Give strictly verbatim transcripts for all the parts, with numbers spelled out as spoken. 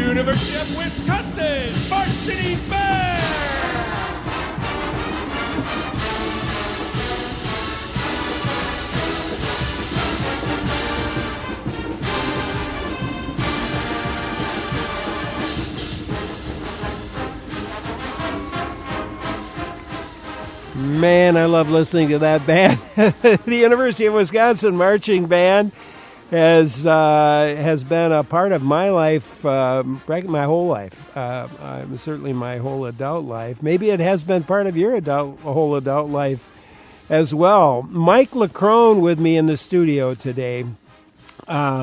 University of Wisconsin Varsity Band! Man, I love listening to that band. The University of Wisconsin Marching Band has uh, has been a part of my life, uh, my whole life. Uh, uh, certainly my whole adult life. Maybe it has been part of your adult, whole adult life as well. Mike LeCrone with me in the studio today. Uh,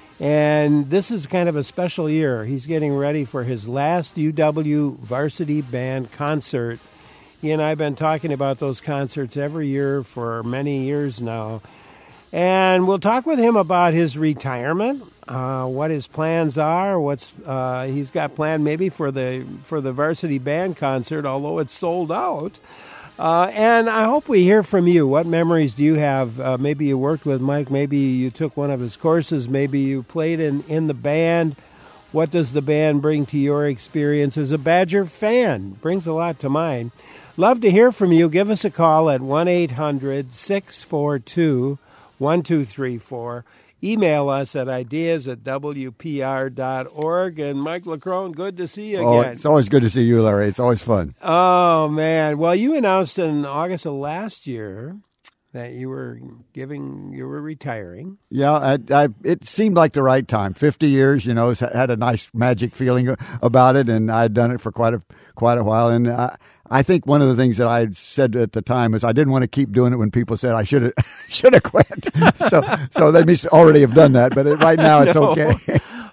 and this is kind of a special year. He's getting ready for his last U W Varsity Band concert. He and I have been talking about those concerts every year for many years now. And we'll talk with him about his retirement, uh, what his plans are, what's uh, he's got planned maybe for the for the Varsity Band concert, although it's sold out. Uh, and I hope we hear from you. What memories do you have? Uh, maybe you worked with Mike. Maybe you took one of his courses. Maybe you played in, in the band. What does the band bring to your experience as a Badger fan? Brings a lot to mind. Love to hear from you. Give us a call at one eight hundred six four two one two three four. Email us at ideas at w p r dot org. And Mike LeCrone, good to see you again. Oh, it's always good to see you, Larry. It's always fun. Oh, man. Well, you announced in August of last year that you were giving, you were retiring. Yeah, I, I, it seemed like the right time. Fifty years, you know, had a nice magic feeling about it, and I'd done it for quite a quite a while. And I, I think one of the things that I said at the time was I didn't want to keep doing it when people said I should have should have quit. so, so they may already have done that, but it, right now it's no. okay.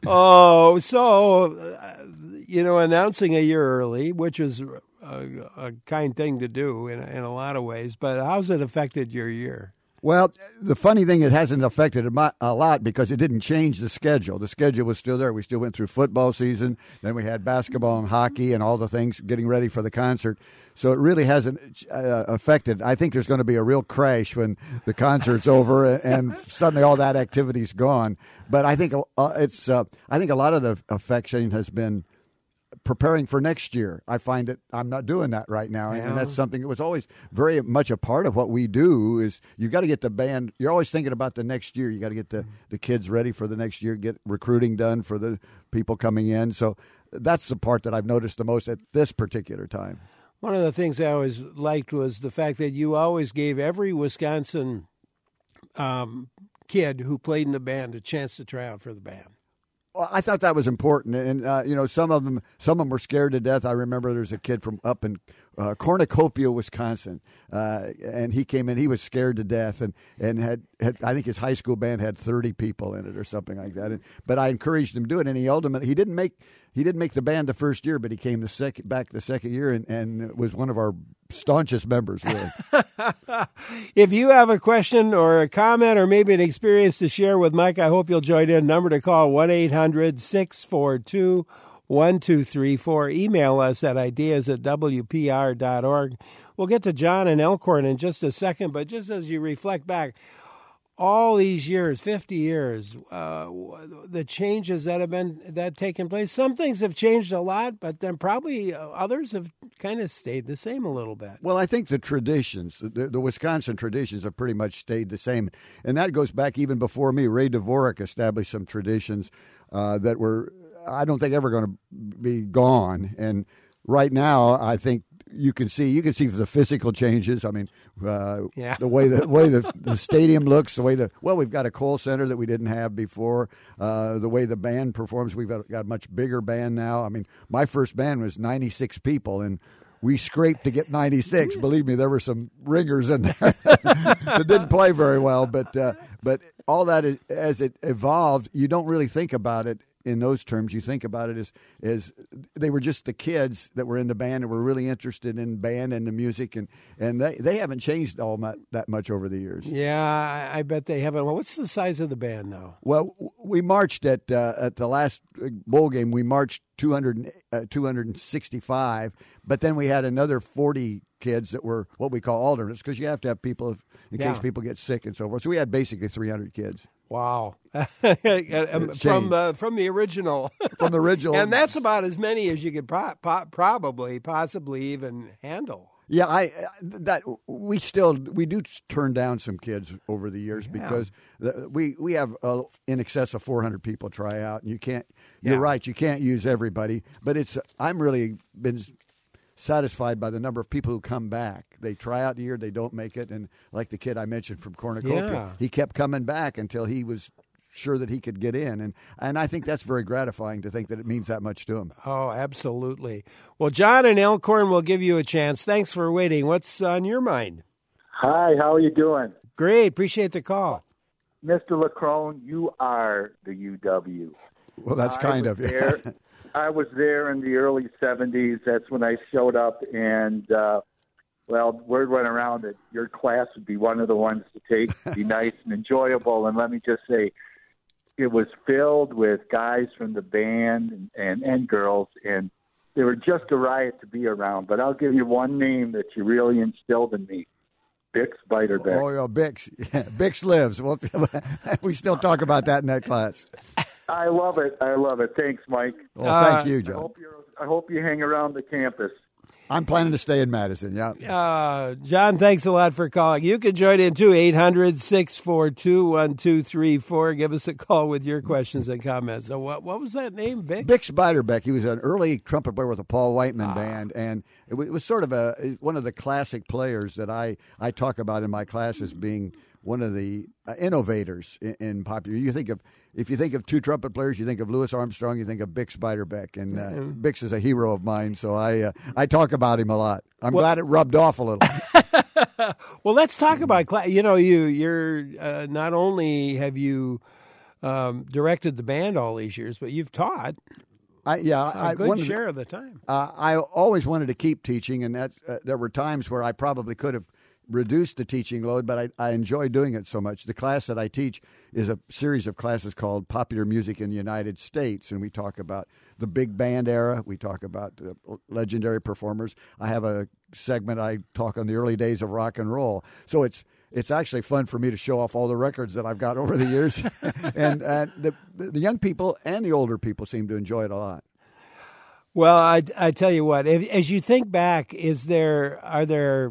Oh, so uh, you know, announcing a year early, which is a, a kind thing to do in in a lot of ways. But how's it affected your year? Well, the funny thing, it hasn't affected it a lot because it didn't change the schedule. The schedule was still there. We still went through football season. Then we had basketball and hockey and all the things getting ready for the concert. So it really hasn't uh, affected. I think there's going to be a real crash when the concert's over and suddenly all that activity's gone. But I think uh, it's. Uh, I think a lot of the affection has been preparing for next year. I find that I'm not doing that right now, and, Yeah. and that's something that was always very much a part of what we do. Is you got to get the band. You're always thinking about the next year. You got to get the the kids ready for the next year. Get recruiting done for the people coming in. So that's the part that I've noticed the most at this particular time. One of the things I always liked was the fact that you always gave every Wisconsin um, kid who played in the band a chance to try out for the band. Well, I thought that was important, and uh, you know, some of them, some of them were scared to death. I remember there's a kid from up in uh, Cornucopia, Wisconsin, uh, and he came in. He was scared to death, and and had, had I think his high school band had thirty people in it or something like that. And, but I encouraged him to do it, and he ultimately he didn't make he didn't make the band the first year, but he came the second back the second year, and, and was one of our staunchest members, really. If you have a question or a comment or maybe an experience to share with Mike, I hope you'll join in. Number to call, one eight hundred six four two one two three four. Email us at ideas at w p r dot org. We'll get to John and Elkhorn in just a second, but just as you reflect back, all these years, fifty years, uh, the changes that have been that taken place. Some things have changed a lot, but then probably others have kind of stayed the same a little bit. Well, I think the traditions, the, the Wisconsin traditions, have pretty much stayed the same, and that goes back even before me. Ray Dvorak established some traditions uh, that were, I don't think, ever going to be gone. And right now, I think. You can see you can see the physical changes. I mean, uh, yeah. the way the way the, the stadium looks, the way the well, we've got a Kohl Center that we didn't have before. Uh, the way the band performs, we've got, got a much bigger band now. I mean, my first band was ninety-six people, and we scraped to get ninety-six. Believe me, there were some ringers in there that didn't play very well. But uh, but all that is, as it evolved, you don't really think about it in those terms. You think about it as, as they were just the kids that were in the band and were really interested in band and the music, and, and they, they haven't changed all that, that much over the years. Yeah, I, I bet they haven't. Well, what's the size of the band now? Well, we marched at uh, at the last bowl game. We marched two hundred, uh, two hundred sixty-five, but then we had another forty kids that were what we call alternates, because you have to have people if, in yeah. case people get sick and so forth. So we had basically three hundred kids. Wow. from the from the original. From the original. And that's about as many as you could pro- po- probably, possibly even handle. Yeah, I that we still we do turn down some kids over the years Yeah. because the, we we have uh, in excess of four hundred people try out, and you can't. You're Yeah. right, you can't use everybody, but it's I'm really been satisfied by the number of people who come back. They try out a year, they don't make it, and like the kid I mentioned from Cornucopia, Yeah. he kept coming back until he was sure that he could get in, and and I think that's very gratifying to think that it means that much to him. Oh, absolutely. Well, John and Elkhorn will give you a chance. Thanks for waiting. What's on your mind? Hi, how are you doing? Great. Appreciate the call. Mister Leckrone, you are the U W. Well, that's I kind was of you. there, I was there in the early seventies. That's when I showed up, and, uh, well, word went around that your class would be one of the ones to take, be nice and enjoyable. And let me just say, it was filled with guys from the band and, and, and girls, and they were just a riot to be around. But I'll give you one name that you really instilled in me, Bix Beiderbecke. Oh, yeah, Bix. Yeah, Bix lives. Well, we still talk about that in that class. I love it. I love it. Thanks, Mike. Well, Uh, thank you, I John. hope, you're, I hope you hang around the campus. I'm planning to stay in Madison, yeah. Uh, John, thanks a lot for calling. You can join in too, eight hundred, six four two, one two three four. Give us a call with your questions and comments. So what what was that name, Vic? Bix Beiderbecke, he was an early trumpet player with the Paul Whiteman band, and it was, it was sort of a one of the classic players that I, I talk about in my class as being one of the uh, innovators in, in popular. You think of if you think of two trumpet players, you think of Louis Armstrong, you think of Bix Beiderbecke, and uh, Bix is a hero of mine, so I uh, I talk about him a lot. I'm Well- glad it rubbed off a little. Well, let's talk about class. You know, you you're uh, not only have you um, directed the band all these years, but you've taught I, yeah, a I, good one of the- share of the time. Uh, I always wanted to keep teaching, and that uh, there were times where I probably could have reduced the teaching load, but I, I enjoy doing it so much. The class that I teach is a series of classes called Popular Music in the United States, and we talk about the big band era. We talk about uh, legendary performers. I have a segment I talk on the early days of rock and roll. So it's it's actually fun for me to show off all the records that I've got over the years, and uh, the the young people and the older people seem to enjoy it a lot. Well, I, I tell you what, if, as you think back, is there are there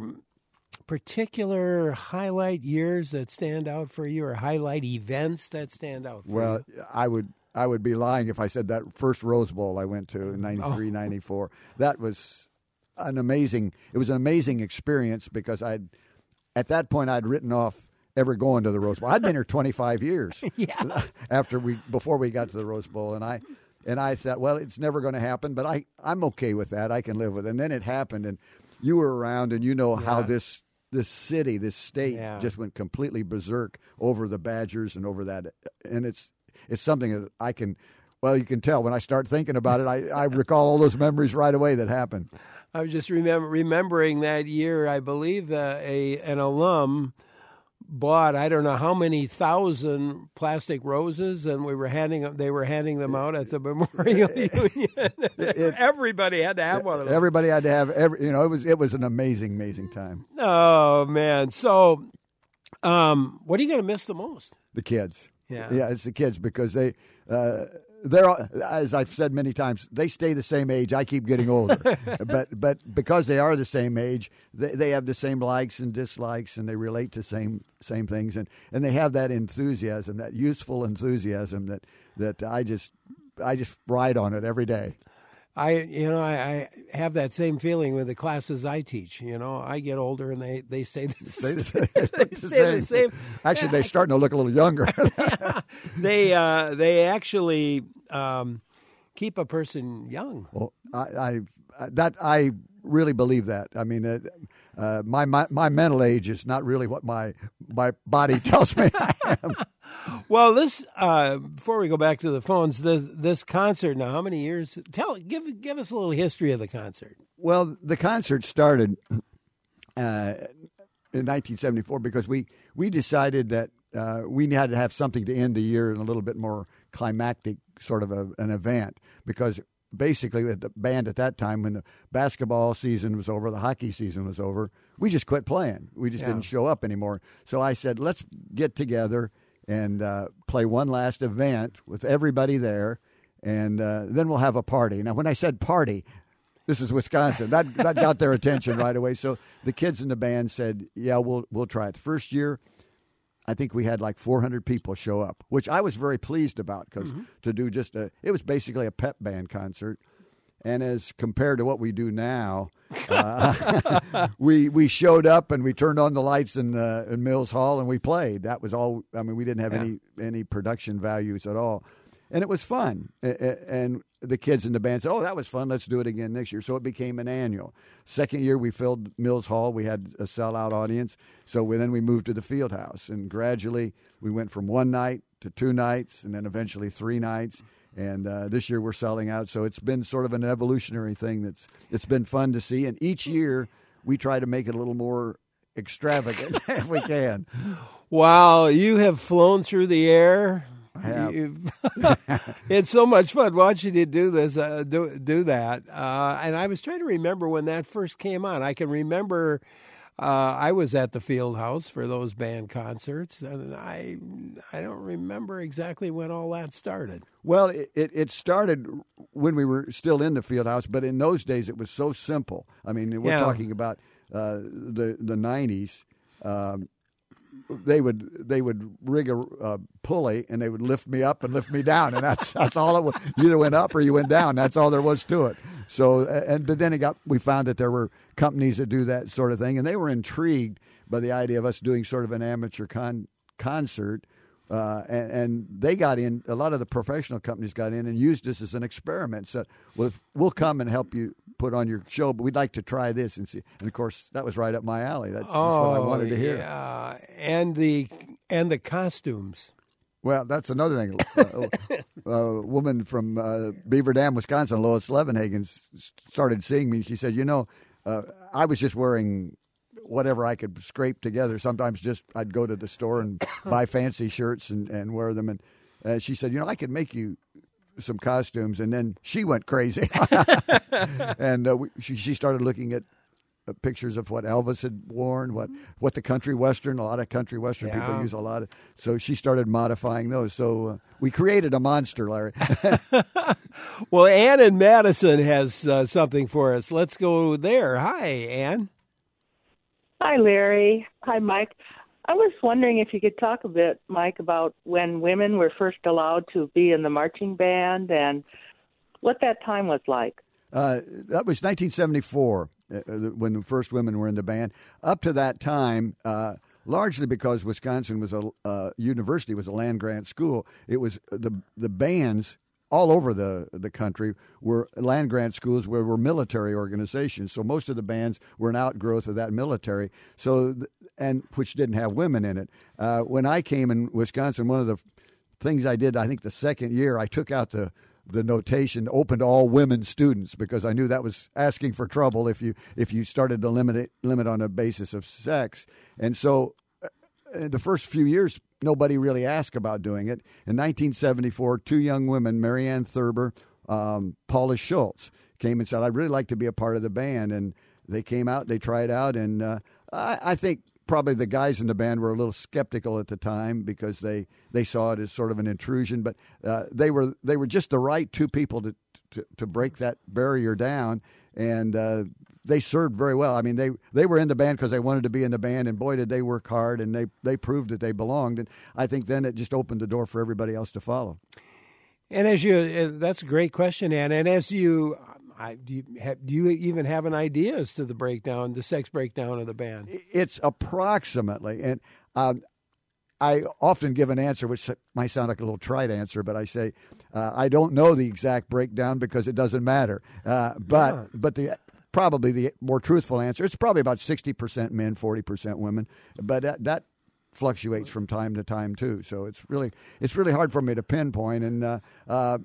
particular highlight years that stand out for you, or highlight events that stand out for Well, you? I would I would be lying if I said that first Rose Bowl I went to in ninety-three, ninety-four. That was an amazing. It was an amazing experience because I'd at that point I'd written off ever going to the Rose Bowl. I'd been here twenty-five years. Yeah. After we before we got to the Rose Bowl, and I and I thought, well, it's never going to happen, but I I'm okay with that. I can live with it. And then it happened, and you were around, and you know how Yeah. this. This city, this state, Yeah. just went completely berserk over the Badgers and over that, and it's it's something that I can, well, you can tell when I start thinking about it. I, I recall all those memories right away that happened. I was just remember, remembering that year. I believe that a an alum bought I don't know how many thousand plastic roses, and we were handing them. They were handing them out at the Memorial Union. it- Everybody had to have one of them. Everybody had to have every, you know, it was it was an amazing, amazing time. Oh man! So, um, what are you going to miss the most? The kids, Yeah. yeah, it's the kids because they. Uh, they're all- as I've said many times, they stay the same age. I keep getting older, but but because they are the same age, they, they have the same likes and dislikes, and they relate to same same things, and, and they have that enthusiasm, that youthful enthusiasm that that I just I just ride on it every day. I, you know, I, I have that same feeling with the classes I teach. You know, I get older and they, they stay the, They, same. they stay the same. Actually, they're starting to look a little younger. They uh, they actually um, keep a person young. Well, I, I that I really believe that. I mean, uh, uh, my, my my mental age is not really what my my body tells me I am. Well, this uh, before we go back to the phones, this this concert now, how many years? Tell give give us a little history of the concert. Well, the concert started uh, in nineteen seventy-four because we we decided that uh, we had to have something to end the year in a little bit more climactic sort of a, an event because. Basically, with the band at that time, when the basketball season was over, the hockey season was over, we just quit playing. We just Yeah. didn't show up anymore. So I said, let's get together and uh, play one last event with everybody there, and uh, then we'll have a party. Now, when I said party, this is Wisconsin. That that got their attention right away. So the kids in the band said, "Yeah, we'll we'll try it." The first year, I think we had like four hundred people show up, which I was very pleased about because mm-hmm. to do just a, it was basically a pep band concert. And as compared to what we do now, uh, we we showed up and we turned on the lights in, uh, in Mills Hall and we played. That was all. I mean, we didn't have yeah. any any production values at all. And it was fun. And the kids in the band said, "Oh, that was fun. Let's do it again next year." So it became an annual. Second year, we filled Mills Hall. We had a sellout audience. So we, then we moved to the Field House. And gradually, we went from one night to two nights and then eventually three nights. And uh, this year, we're selling out. So it's been sort of an evolutionary thing that's it's been fun to see. And each year, we try to make it a little more extravagant if we can. Wow, you have flown through the air. It's so much fun watching you do this, uh, do do that. Uh, and I was trying to remember when that first came on. I can remember uh, I was at the Field House for those band concerts, and I I don't remember exactly when all that started. Well, it, it started when we were still in the Field House, but in those days it was so simple. I mean, we're yeah. talking about uh, the the nineties. Um, They would they would rig a uh, pulley and they would lift me up and lift me down, and that's that's all it was. You either went up or you went down. That's all there was to it. So and but then it got we found that there were companies that do that sort of thing, and they were intrigued by the idea of us doing sort of an amateur con- concert. Uh, and, and they got in. A lot of the professional companies got in and used this as an experiment. So well, we'll come and help you put on your show, but we'd like to try this and see. And of course, that was right up my alley. That's just oh, what I wanted to hear. Yeah, and the and the costumes. Well, that's another thing. uh, a woman from uh, Beaver Dam, Wisconsin, Lois Levenhagen, started seeing me. She said, "You know, uh, I was just wearing whatever I could scrape together. Sometimes just I'd go to the store and buy fancy shirts and, and wear them." And uh, she said, "You know, I could make you some costumes." And then she went crazy. and uh, we, she, she started looking at uh, pictures of what Elvis had worn, what, what the country western, a lot of country western yeah. people use a lot of. So she started modifying those. So uh, we created a monster, Larry. Well, Ann in Madison has uh, something for us. Let's go there. Hi, Ann. Hi, Larry. Hi, Mike. I was wondering if you could talk a bit, Mike, about when women were first allowed to be in the marching band and what that time was like. Uh, that was nineteen seventy-four uh, when the first women were in the band. Up to that time, uh, largely because Wisconsin was a uh, university, was a land-grant school, it was the the bands all over the, the country were land-grant schools where were military organizations. So most of the bands were an outgrowth of that military, so and which didn't have women in it. Uh, when I came in Wisconsin, one of the things I did, I think the second year, I took out the, the notation open to all women students because I knew that was asking for trouble if you if you started to limit it, limit on a basis of sex. And so uh, the first few years, nobody really asked about doing it. In nineteen seventy-four, two young women, Mary Ann Thurber, um, Paula Schultz, came and said, "I'd really like to be a part of the band." And they came out, they tried out, and uh, I, I think probably the guys in the band were a little skeptical at the time because they, they saw it as sort of an intrusion. But uh, they were they were just the right two people to to, to break that barrier down, and uh, they served very well. I mean, they, they were in the band because they wanted to be in the band, and boy, did they work hard, and they, they proved that they belonged. And I think then it just opened the door for everybody else to follow. And as you, that's a great question, Ann. And as you, I, do you have, do you even have an idea as to the breakdown, the sex breakdown of the band? It's approximately, and um, I often give an answer which might sound like a little trite answer, but I say uh, I don't know the exact breakdown because it doesn't matter. Uh, but yeah. but the probably the more truthful answer, it's probably about sixty percent men, forty percent women. But that, that fluctuates from time to time too. So it's really it's really hard for me to pinpoint. And uh, uh,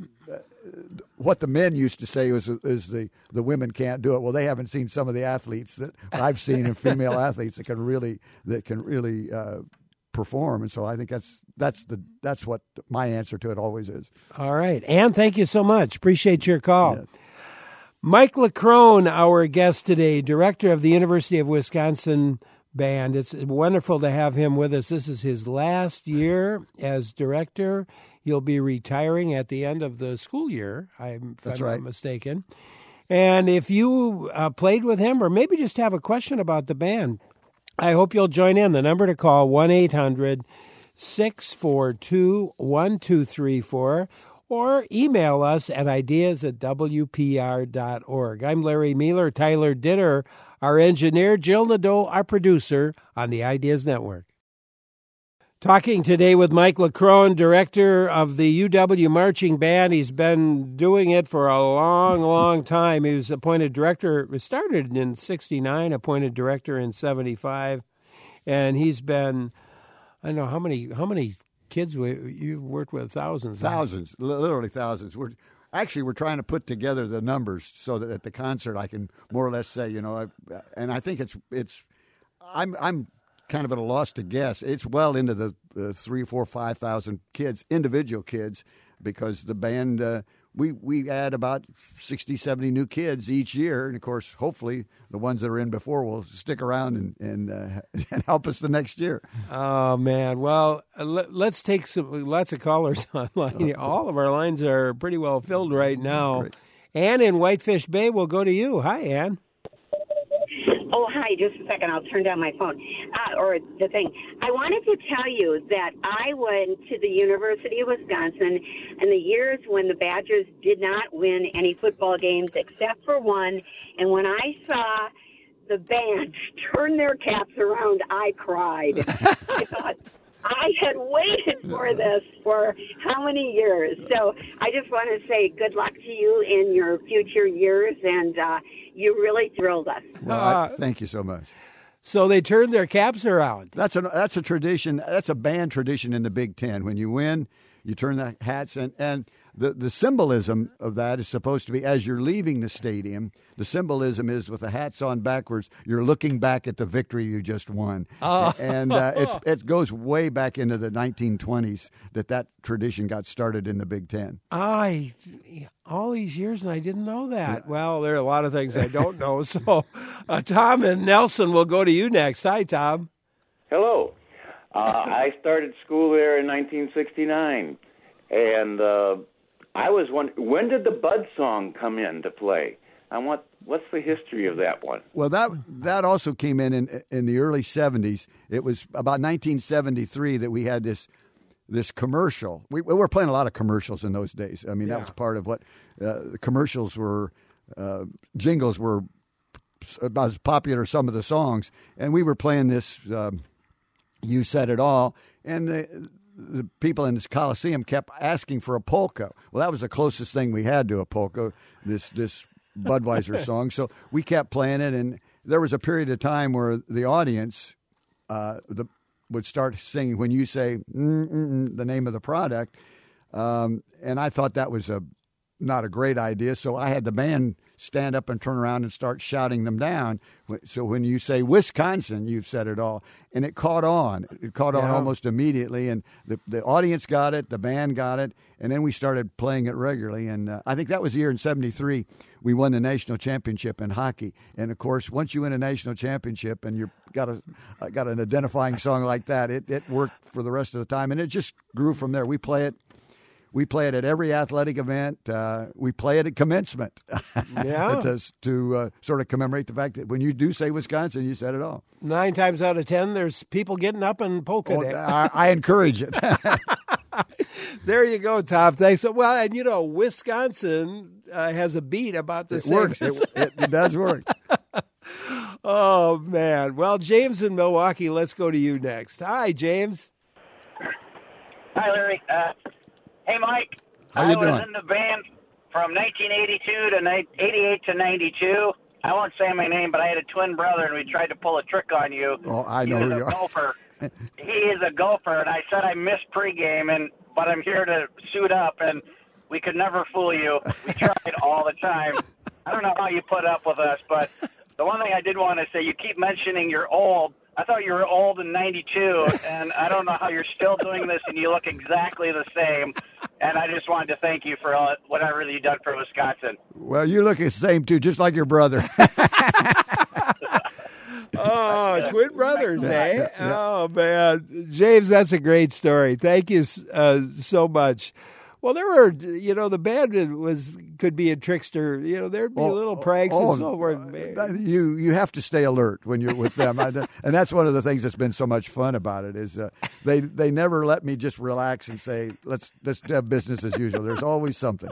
what the men used to say was is the, the women can't do it. Well, they haven't seen some of the athletes that I've seen, and female athletes that can really that can really uh, perform. And so I think that's that's the that's what my answer to it always is. All right, Ann, thank you so much. Appreciate your call. Yes. Mike LeCrone, our guest today, director of the University of Wisconsin band. It's wonderful to have him with us. This is his last year as director. He'll be retiring at the end of the school year, I'm, if That's I'm right. not mistaken. And if you uh, played with him or maybe just have a question about the band, I hope you'll join in. The number to call, one eight hundred six four two one two three four, or email us at ideas at w p r dot org. I'm Larry Mueller, Tyler Ditter, our engineer, Jill Nadeau, our producer on the Ideas Network. Talking today with Mike LaCrone, director of the U W Marching Band. He's been doing it for a long, long time. He was appointed director, started in sixty-nine, appointed director in seventy-five, and he's been, I don't know, how many how many kids we, you've worked with? Thousands. Thousands, literally thousands. We're Actually, we're trying to put together the numbers so that at the concert I can more or less say, you know, I've, and I think it's, it's I'm I'm kind of at a loss to guess. It's well into the, the three, four, five thousand kids, individual kids, because the band uh, we we add about sixty, seventy new kids each year, and of course, hopefully, the ones that are in before will stick around and and, uh, and help us the next year. Oh man! Well, uh, let, let's take some lots of callers online. All of our lines are pretty well filled right now. Great. Ann in Whitefish Bay, we'll go to you. Hi, Ann. Oh, hi. Just a second. I'll turn down my phone uh, or the thing. I wanted to tell you that I went to the University of Wisconsin in the years when the Badgers did not win any football games except for one. And when I saw the band turn their caps around, I cried. I thought, I had waited for this for how many years? So I just want to say good luck to you in your future years, and uh, you really thrilled us. Well, I, thank you so much. So they turned their caps around. That's a that's a tradition. That's a band tradition in the Big Ten. When you win, you turn the hats, and, and the, the symbolism of that is supposed to be as you're leaving the stadium. The symbolism is with the hats on backwards, you're looking back at the victory you just won. Oh. And uh, it's, it goes way back into the nineteen twenties that that tradition got started in the Big Ten. I all these years, and I didn't know that. Well, there are a lot of things I don't know. So uh, Tom and Nelson will go to you next. Hi, Tom. Hello. Uh, I started school there in nineteen sixty-nine, and uh, I was wondering, when did the Bud song come in to play? I want, what's the history of that one? Well, that that also came in, in in the early seventies. It was about nineteen seventy-three that we had this this commercial. We, we were playing a lot of commercials in those days. I mean, Yeah. that was part of what uh, commercials were. Uh, jingles were about as popular as some of the songs, and we were playing this. Um, You Said It All, and the, the people in this Coliseum kept asking for a polka. Well, that was the closest thing we had to a polka, this this Budweiser song. So we kept playing it, and there was a period of time where the audience uh, the, would start singing when you say mm-mm, the name of the product, um, and I thought that was a not a great idea, so I had the band stand up and turn around and start shouting them down. So when you say Wisconsin, you've said it all. And it caught on. It caught on Yeah. almost immediately, and the, the audience got it, the band got it, and then we started playing it regularly. And uh, I think that was the year in seventy-three we won the national championship in hockey. And, of course, once you win a national championship and you've got, a, uh, got an identifying song like that, it, it worked for the rest of the time. And it just grew from there. We play it. We play it at every athletic event. Uh, we play it at commencement Yeah. to, to uh, sort of commemorate the fact that when you do say Wisconsin, you said it all. Nine times out of ten, there's people getting up and polka Oh, day. I, I encourage it. There you go, Tom. Thanks. Well, and you know, Wisconsin uh, has a beat about the It same. works. It, it, it does work. Oh, man. Well, James in Milwaukee, let's go to you next. Hi, James. Hi, Larry. Uh, hey, Mike. How I you was doing? in the band from nineteen eighty-two to eighty-eight to ninety-two. I won't say my name, but I had a twin brother, and we tried to pull a trick on you. Oh, I know he who was you a are. golfer. He is a golfer, and I said I missed pregame, and but I'm here to suit up, and we could never fool you. We tried all the time. I don't know how you put up with us, but the one thing I did want to say, you keep mentioning you're old. I thought you were old in ninety-two, and I don't know how you're still doing this, and you look exactly the same. And I just wanted to thank you for all, whatever you've done for Wisconsin. Well, you look the same, too, just like your brother. Oh, twin brothers, eh? Yeah, yeah. Oh, man. James, that's a great story. Thank you uh, so much. Well, there were, you know, the band was could be a trickster. You know, there'd be Oh, little pranks oh, and so forth. uh, You you have to stay alert when you're with them, I, and that's one of the things that's been so much fun about it. Is uh, they they never let me just relax and say let's let's have business as usual. There's always something.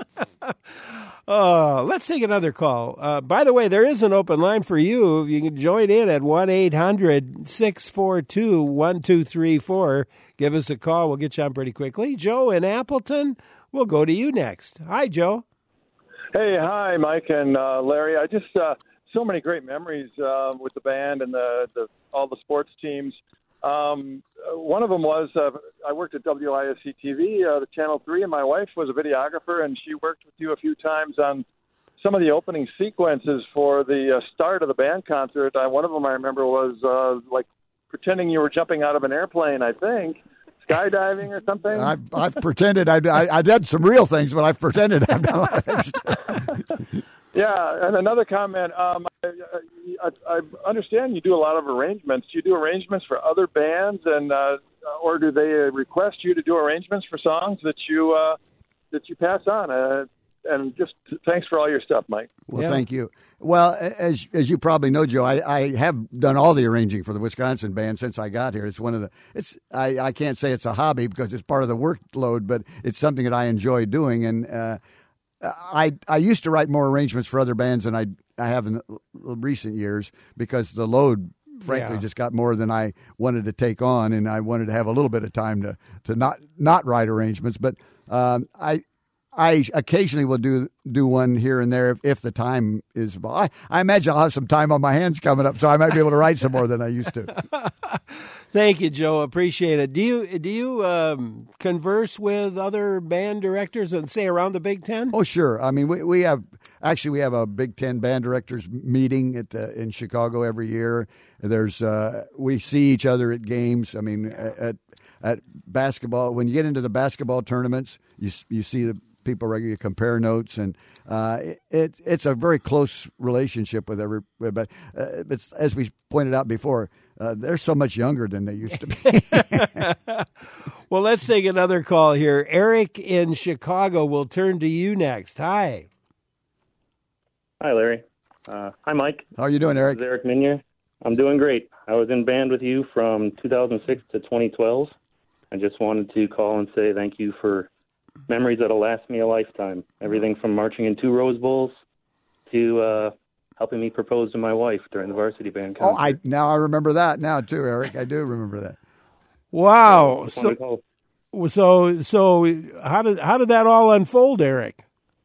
Oh, let's take another call. Uh, by the way, there is an open line for you. You can join in at one eight hundred six four two one two three four. Give us a call. We'll get you on pretty quickly. Joe in Appleton, we'll go to you next. Hi, Joe. Hey, hi, Mike and uh, Larry. I just uh, so many great memories uh, with the band and the, the all the sports teams. Um, one of them was uh, I worked at W I S C T V, uh, the Channel three, and my wife was a videographer, and she worked with you a few times on some of the opening sequences for the uh, start of the band concert. Uh, one of them I remember was uh, like pretending you were jumping out of an airplane, I think, skydiving or something. I've, I've pretended I, I, I did some real things, but I've pretended I've done a lot of things too. Yeah, and another comment. Um, I, I, I understand you do a lot of arrangements. Do you do arrangements for other bands, and uh, or do they request you to do arrangements for songs that you uh, that you pass on? Uh, and just thanks for all your stuff, Mike. Well, Yeah. thank you. Well, as as you probably know, Joe, I, I have done all the arranging for the Wisconsin band since I got here. It's one of the. It's I, I can't say it's a hobby because it's part of the workload, but it's something that I enjoy doing. And uh, I I used to write more arrangements for other bands than I I have in recent years because the load, frankly, Yeah. just got more than I wanted to take on, and I wanted to have a little bit of time to to not not write arrangements. But um, I. I occasionally will do do one here and there if, if the time is. I, I imagine I'll have some time on my hands coming up, so I might be able to write some more than I used to. Thank you, Joe. Appreciate it. Do you do you um, converse with other band directors and say around the Big Ten? Oh, sure. I mean, we we have actually we have a Big Ten band directors meeting at the, in Chicago every year. There's uh, we see each other at games. I mean, at at basketball, when you get into the basketball tournaments, you you see the people regularly compare notes, and uh, it it's a very close relationship with every. But uh, it's as we pointed out before, uh, they're so much younger than they used to be. Well, let's take another call here. Eric in Chicago will turn to you next. Hi. Hi, Larry. Uh, hi, Mike. How are you doing, Eric? This is Eric Minier. I'm doing great. I was in band with you from two thousand six to twenty twelve. I just wanted to call and say thank you for memories that'll last me a lifetime. Everything from marching in two Rose Bowls to uh, helping me propose to my wife during the varsity band concert. Oh, I now I remember that now too, Eric. I do remember that. Wow. Just wanted to So, call. so, so, how did how did that all unfold, Eric?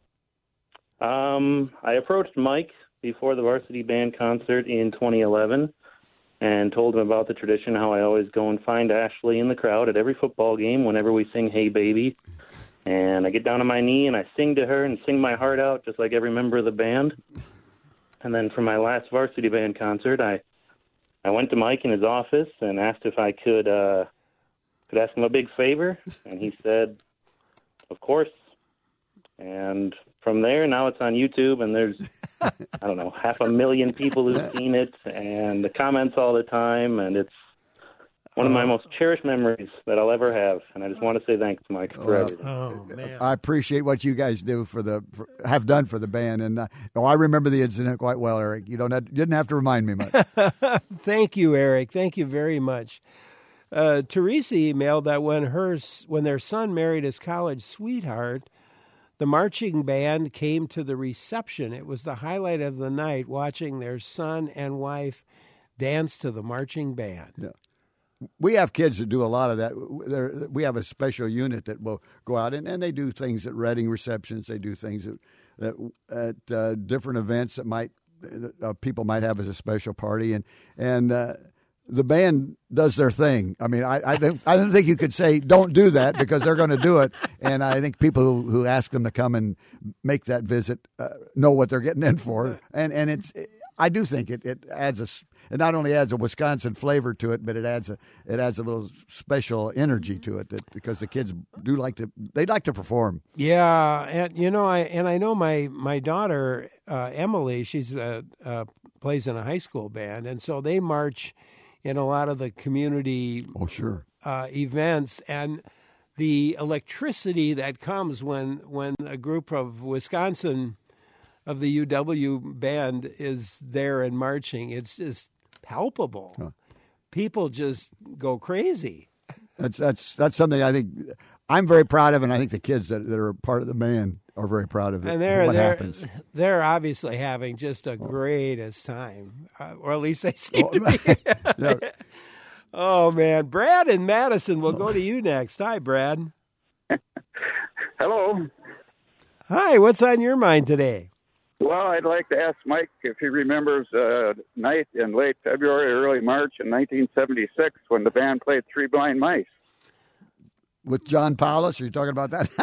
Um, I approached Mike before the varsity band concert in twenty eleven and told him about the tradition, how I always go and find Ashley in the crowd at every football game whenever we sing Hey Baby. And I get down on my knee and I sing to her and sing my heart out just like every member of the band. And then for my last varsity band concert, I I went to Mike in his office and asked if I could uh, could ask him a big favor. And he said, of course. And from there, now it's on YouTube, and there's, I don't know, half a million people who've seen it, and the comments all the time, and it's one of my most cherished memories that I'll ever have. And I just want to say thanks, Mike, for Well, everything. Oh man. I appreciate what you guys do for the for, have done for the band, and uh, oh, I remember the incident quite well, Eric. You don't have, you didn't have to remind me much. Thank you, Eric. Thank you very much. Uh, Teresa emailed that when her when their son married his college sweetheart, the marching band came to the reception. It was the highlight of the night, watching their son and wife dance to the marching band. Yeah. We have kids that do a lot of that. They're, we have a special unit that will go out, and, and they do things at wedding receptions. They do things at, at, at uh, different events that might uh, people might have as a special party, and and uh, the band does their thing. I mean, I I, think, I don't think you could say don't do that because they're going to do it, and I think people who, who ask them to come and make that visit uh, know what they're getting in for, and and it's. I do think it, it adds a it not only adds a Wisconsin flavor to it, but it adds a it adds a little special energy to it that because the kids do like to they like to perform. Yeah, and you know, I and I know my my daughter uh, Emily, she's uh, uh, plays in a high school band, and so they march in a lot of the community oh, sure. uh, events, and the electricity that comes when when a group of Wisconsin of the U W band is there and marching, it's just palpable. Huh. People just go crazy. That's that's that's something I think I'm very proud of, and I think the kids that, that are part of the band are very proud of it. And they're what they're, happens. They're obviously having just a oh. greatest time, uh, or at least they seem oh, to be. yeah. Oh man, Brad in Madison. We'll go to you next. Hi, Brad. Hello. Hi. What's on your mind today? Well, I'd like to ask Mike if he remembers a night in late February, early March in nineteen seventy-six when the band played Three Blind Mice. With John Paulus? Are you talking about that?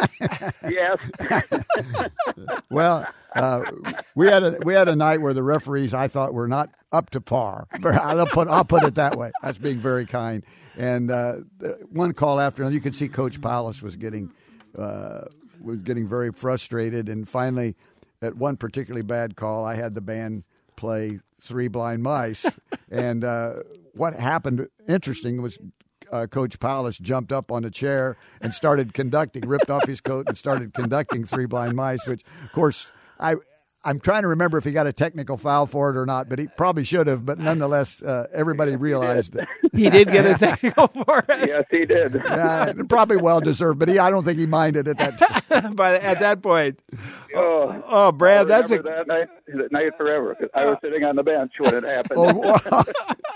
Yes. Well, uh, we had a we had a night where the referees I thought were not up to par. I'll put I'll put it that way. That's being very kind. And uh, one call after another, you could see Coach Paulus was getting uh, was getting very frustrated, and finally, at one particularly bad call, I had the band play Three Blind Mice. And uh, what happened, interesting, was uh, Coach Paulus jumped up on a chair and started conducting, ripped off his coat and started conducting Three Blind Mice, which, of course, I, I'm trying to remember if he got a technical foul for it or not, but he probably should have. But nonetheless, uh, everybody realized it. He did get a technical for it. Yes, he did. Yeah, probably well deserved, but he, I don't think he minded at that time. But at that point, oh, oh Brad, that's a that night, that night forever. Cause I was sitting on the bench when it happened. Oh, well,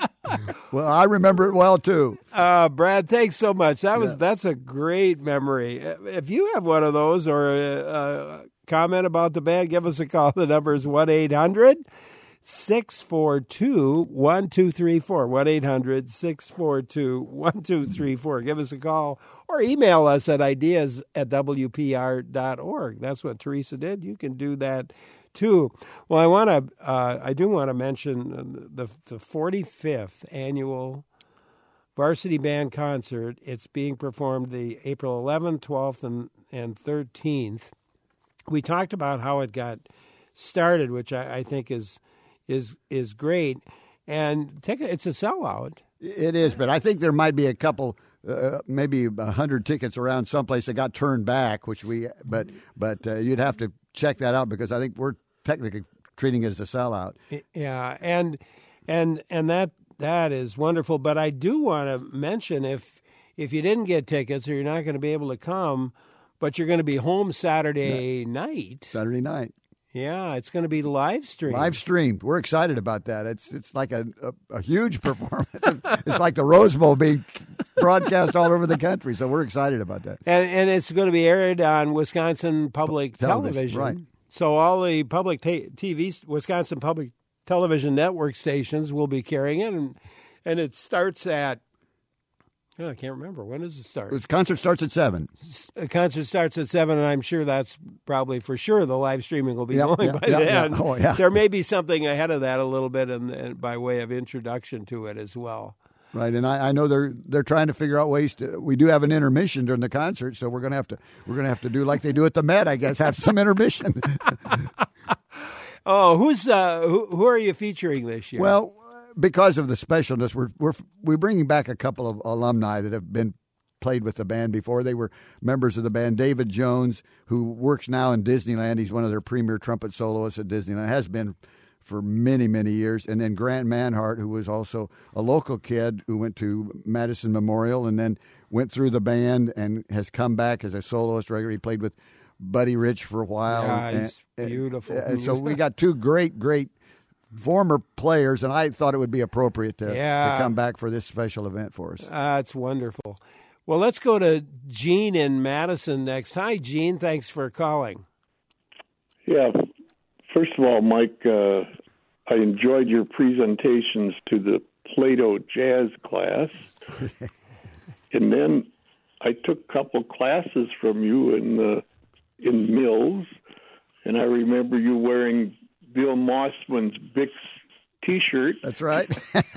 well, I remember it well too. Uh, Brad, thanks so much. That was Yeah. that's a great memory. If you have one of those or a, a comment about the band, give us a call. The number is one eight hundred six four two one two three four. one eight hundred six four two one two three four. Give us a call or email us at ideas at w p r dot org. That's what Teresa did. You can do that too. Well, I want to. Uh, I do want to mention the the forty-fifth annual Varsity Band Concert. It's being performed the April eleventh, twelfth, and and thirteenth. We talked about how it got started, which I, I think is is is great, and take a, it's a sellout. It is, but I think there might be a couple, uh, maybe a hundred tickets around someplace that got turned back. Which we, but but uh, you'd have to check that out because I think we're technically treating it as a sellout. Yeah, and and and that that is wonderful. But I do want to mention if if you didn't get tickets or you're not going to be able to come, but you're going to be home Saturday yeah. night. Saturday night. Yeah, it's going to be live streamed. Live streamed. We're excited about that. It's it's like a, a, a huge performance. It's like the Rose Bowl being broadcast all over the country. So we're excited about that. And and it's going to be aired on Wisconsin Public Television. Television. Right. So all the public ta- T V, Wisconsin Public Television Network stations will be carrying it. And, and it starts at, oh, I can't remember. When does it start? The concert starts at seven. The concert starts at seven, and I'm sure that's probably for sure the live streaming will be yep, going yep, by yep, then. Yep. Oh, yeah. There may be something ahead of that a little bit and, and by way of introduction to it as well. Right, and I, I know they're they're trying to figure out ways to. We do have an intermission during the concert, so we're gonna have to we're gonna have to do like they do at the Met, I guess, have some intermission. Oh, who's uh, who? Who are you featuring this year? Well, because of the specialness, we're we're we're bringing back a couple of alumni that have been played with the band before. They were members of the band. David Jones, who works now in Disneyland, he's one of their premier trumpet soloists at Disneyland, has been for many, many years. And then Grant Manhart, who was also a local kid who went to Madison Memorial and then went through the band and has come back as a soloist regularly. He played with Buddy Rich for a while. Yeah, and, he's and, beautiful. And so we got two great, great former players, and I thought it would be appropriate to, yeah. to come back for this special event for us. That's uh, wonderful. Well, let's go to Gene in Madison next. Hi, Gene. Thanks for calling. Yeah. First of all, Mike, uh, I enjoyed your presentations to the Plato jazz class. And then I took a couple classes from you in uh, in Mills, and I remember you wearing Bill Mossman's Bix T-shirt. That's right.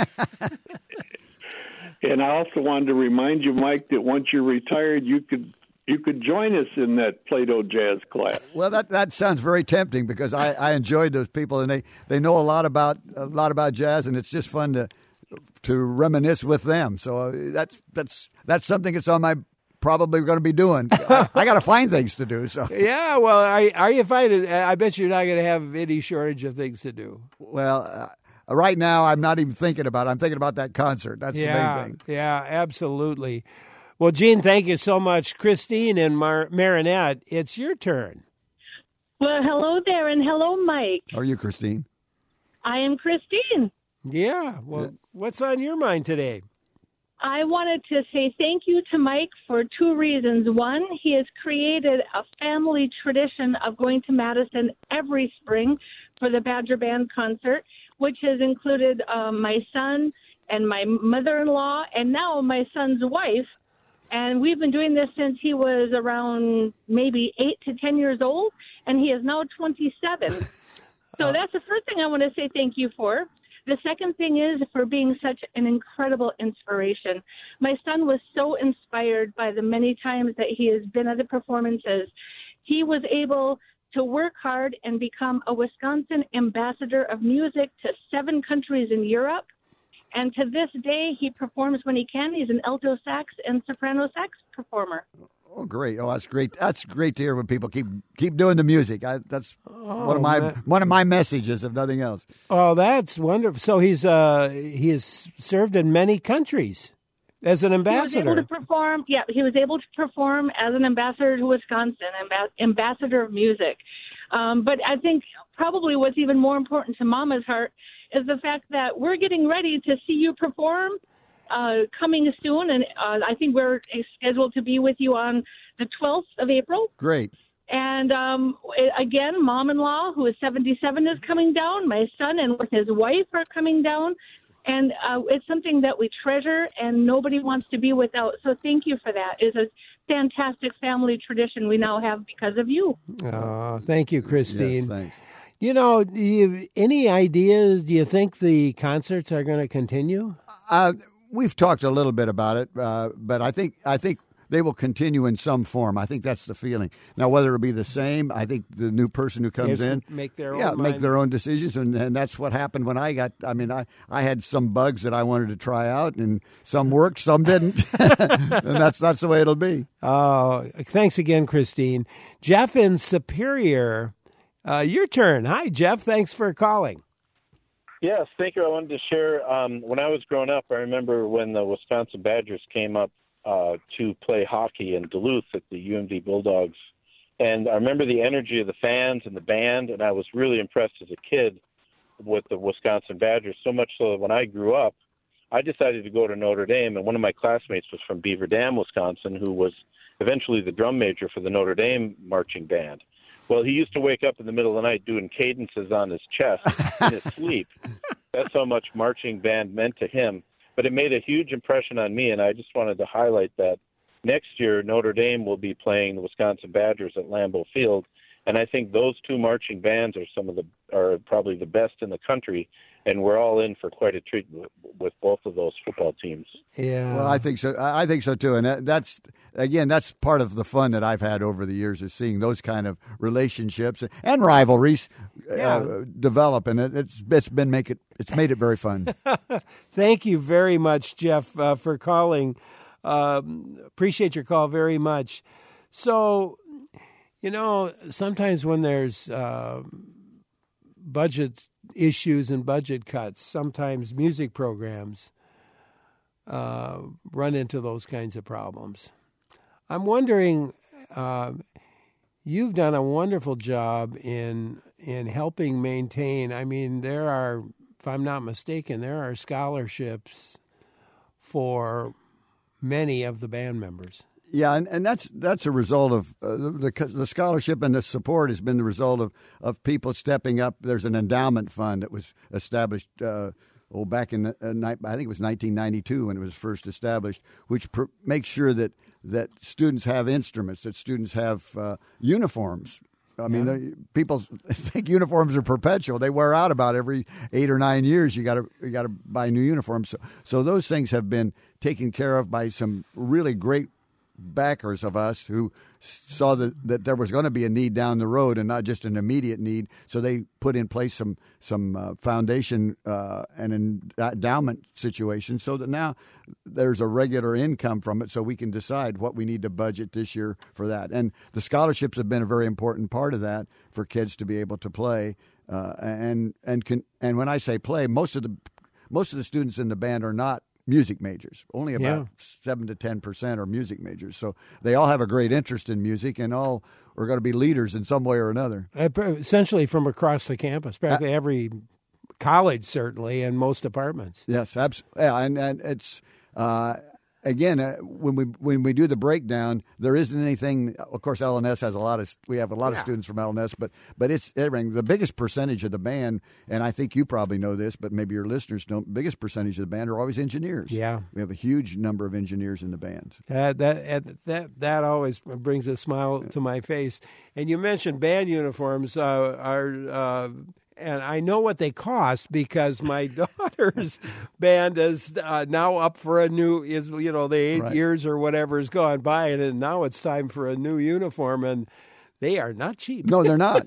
And I also wanted to remind you, Mike, that once you're retired, you could you could join us in that Plato jazz class. Well, that that sounds very tempting because I, I enjoyed those people, and they, they know a lot about a lot about jazz, and it's just fun to to reminisce with them. So uh, that's that's that's something that's on my probably going to be doing. I, I got to find things to do. So yeah, well, are, are you finding? I bet you're not going to have any shortage of things to do. Well, uh, right now I'm not even thinking about it. I'm thinking about that concert. That's yeah, the main thing. Yeah, absolutely. Well, Gene, thank you so much. Christine and Mar- Marinette, it's your turn. Well, hello there, and hello, Mike. How are you, Christine? I am Christine. Yeah. Well, yeah. What's on your mind today? I wanted to say thank you to Mike for two reasons. One, he has created a family tradition of going to Madison every spring for the Badger Band concert, which has included um, my son and my mother-in-law, and now my son's wife. And we've been doing this since he was around maybe eight to ten years old, and he is now twenty-seven. So that's the first thing I want to say thank you for. The second thing is for being such an incredible inspiration. My son was so inspired by the many times that he has been at the performances. He was able to work hard and become a Wisconsin ambassador of music to seven countries in Europe. And to this day, he performs when he can. He's an alto sax and soprano sax performer. Oh, great! Oh, that's great. That's great to hear when people keep keep doing the music. I, that's oh, one of my man. one of my messages, if nothing else. Oh, that's wonderful. So he's uh he has served in many countries as an ambassador. He was able to perform. Yeah, he was able to perform as an ambassador to Wisconsin, amb- ambassador of music. Um, but I think probably what's even more important to Mama's heart is the fact that we're getting ready to see you perform uh, coming soon. And uh, I think we're scheduled to be with you on the twelfth of April. Great. And um, again, mom-in-law, who is seventy-seven, is coming down. My son and with his wife are coming down. And uh, it's something that we treasure and nobody wants to be without. So thank you for that. It's a fantastic family tradition we now have because of you. Oh, thank you, Christine. Yes, thanks. You know, do you, any ideas? Do you think the concerts are going to continue? Uh, we've talked a little bit about it, uh, but I think I think they will continue in some form. I think that's the feeling. Now, whether it'll be the same, I think the new person who comes in make their yeah own make mind. their own decisions, and, and that's what happened when I got. I mean, I, I had some bugs that I wanted to try out, and some worked, some didn't, and that's that's the way it'll be. Oh, thanks again, Christine. Jeff in Superior. Uh, your turn. Hi, Jeff. Thanks for calling. Yes, thank you. I wanted to share, um, when I was growing up, I remember when the Wisconsin Badgers came up uh, to play hockey in Duluth at the U M D Bulldogs. And I remember the energy of the fans and the band, and I was really impressed as a kid with the Wisconsin Badgers, so much so that when I grew up, I decided to go to Notre Dame, and one of my classmates was from Beaver Dam, Wisconsin, who was eventually the drum major for the Notre Dame marching band. Well, he used to wake up in the middle of the night doing cadences on his chest in his sleep. That's how much marching band meant to him. But it made a huge impression on me, and I just wanted to highlight that next year Notre Dame will be playing the Wisconsin Badgers at Lambeau Field, and I think those two marching bands are some of the are probably the best in the country, and we're all in for quite a treat with both of those football teams. Yeah, well, I think so. I think so too, and that's again, that's part of the fun that I've had over the years is seeing those kind of relationships and rivalries yeah. uh, develop, and it, it's it's been make it it's made it very fun. Thank you very much, Jeff, uh, for calling. Um, appreciate your call very much. So, you know, sometimes when there's uh, budget issues and budget cuts, sometimes music programs uh, run into those kinds of problems. I'm wondering, uh, you've done a wonderful job in in helping maintain. I mean, there are, if I'm not mistaken, there are scholarships for many of the band members. Yeah, and, and that's that's a result of uh, the the scholarship and the support has been the result of, of people stepping up. There's an endowment fund that was established uh, oh back in the, uh, I think it was nineteen ninety-two when it was first established, which pr- makes sure that that students have instruments, that students have uh, uniforms. I mean, yeah. the, people think uniforms are perpetual. They wear out about every eight or nine years. You got to you got to buy new uniforms. So, so those things have been taken care of by some really great backers of us who saw that, that there was going to be a need down the road and not just an immediate need. So they put in place some some uh, foundation uh, and endowment situation so that now there's a regular income from it so we can decide what we need to budget this year for that. And the scholarships have been a very important part of that for kids to be able to play. Uh, and and can, and when I say play, most of the most of the students in the band are not music majors. Only about yeah. seven to ten percent are music majors. So they all have a great interest in music, and all are going to be leaders in some way or another. Essentially from across the campus, practically uh, every college, certainly, and most departments. Yes, absolutely. Yeah, and and it's. Uh, Again, uh, when we when we do the breakdown, there isn't anything. Of course, L N S has a lot of. We have a lot yeah. of students from L N S, but but it's everything. The biggest percentage of the band, and I think you probably know this, but maybe your listeners don't. The biggest percentage of the band are always engineers. Yeah, we have a huge number of engineers in the band. Uh, that that that always brings a smile to my face. And you mentioned band uniforms uh, are. Uh, And I know what they cost because my daughter's band is uh, now up for a new, is you know, the eight right. years or whatever has gone by, and now it's time for a new uniform, and they are not cheap. No, they're not.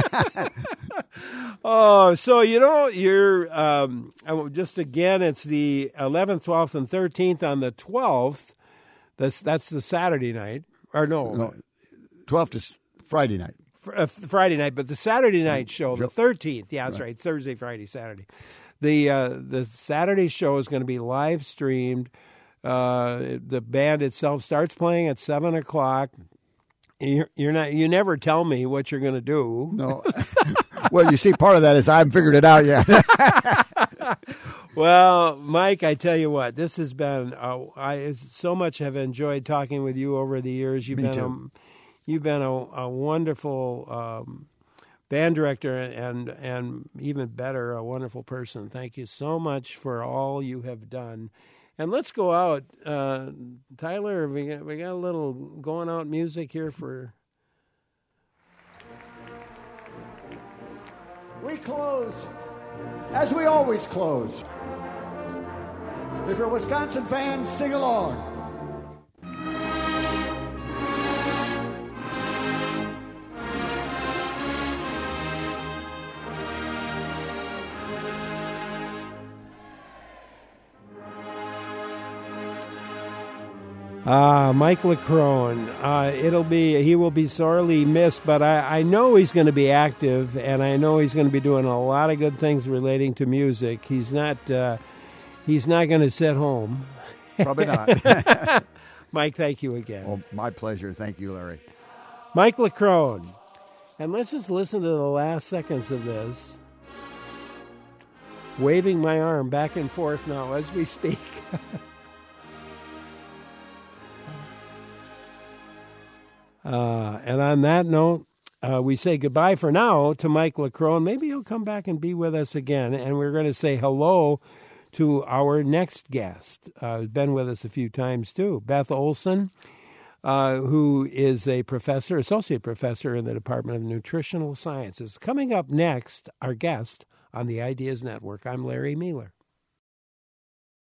Oh, so, you know, you're, um, just again, it's the eleventh, twelfth, and thirteenth. On the twelfth, that's, that's the Saturday night, or no. no twelfth is Friday night. Uh, Friday night, but the Saturday night show, the thirteenth, yeah, that's right, right Thursday, Friday, Saturday. The uh, the Saturday show is going to be live streamed. Uh, the band itself starts playing at seven o'clock. You're, you're not. You never tell me what you're going to do. No. Well, you see, part of that is I haven't figured it out yet. Well, Mike, I tell you what, this has been. Uh, I so much have enjoyed talking with you over the years. You've me been. too. Um, You've been a, a wonderful um, band director and, and even better, a wonderful person. Thank you so much for all you have done. And let's go out. Uh, Tyler, we got, we got a little going out music here for... We close as we always close. If you're a Wisconsin fan, sing along. Ah, Mike Leckrone. Uh, it'll be he will be sorely missed, but I, I know he's going to be active, and I know he's going to be doing a lot of good things relating to music. He's not uh, he's not going to sit home. Probably not. Mike, thank you again. Well, my pleasure. Thank you, Larry. Mike Leckrone. And let's just listen to the last seconds of this. Waving my arm back and forth now as we speak. Uh, and on that note, uh, we say goodbye for now to Mike Leckrone. Maybe he'll come back and be with us again. And we're going to say hello to our next guest, uh, who's been with us a few times too, Beth Olson, uh, who is a professor, associate professor in the Department of Nutritional Sciences. Coming up next, our guest on the Ideas Network. I'm Larry Mueller.